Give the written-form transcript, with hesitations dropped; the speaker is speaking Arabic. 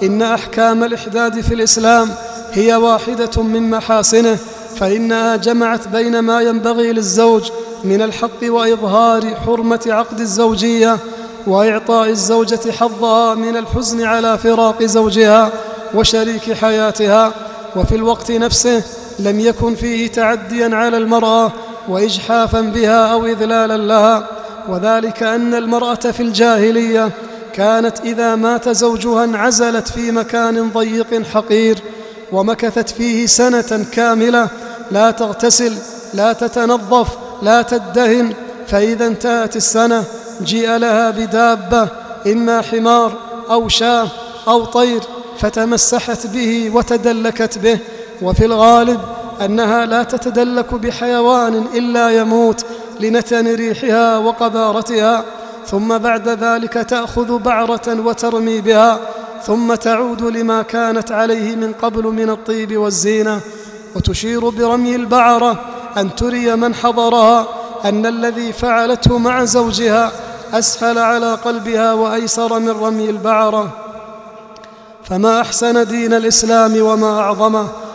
إن أحكام الإحداد في الإسلام هي واحدة من محاسنه، فإنها جمعت بين ما ينبغي للزوج من الحق وإظهار حرمة عقد الزوجية وإعطاء الزوجة حظها من الحزن على فراق زوجها وشريك حياتها، وفي الوقت نفسه لم يكن فيه تعديا على المرأة وإجحافا بها أو إذلالا لها. وذلك أن المرأة في الجاهلية كانت إذا مات زوجها انعزلت في مكان ضيق حقير ومكثت فيه سنة كاملة، لا تغتسل، لا تتنظف، لا تدهن، فإذا انتهت السنة جيء لها بدابة، إما حمار أو شاة أو طير، فتمسحت به وتدلكت به. وفي الغالب أنها لا تتدلك بحيوان إلا يموت لنتن ريحها وقذارتها، ثم بعد ذلك تأخذ بعرة وترمي بها، ثم تعود لما كانت عليه من قبل من الطيب والزينة. وتشير برمي البعرة أن تري من حضرها أن الذي فعلته مع زوجها أسهل على قلبها وأيسر من رمي البعرة. فما أحسن دين الإسلام وما أعظمه،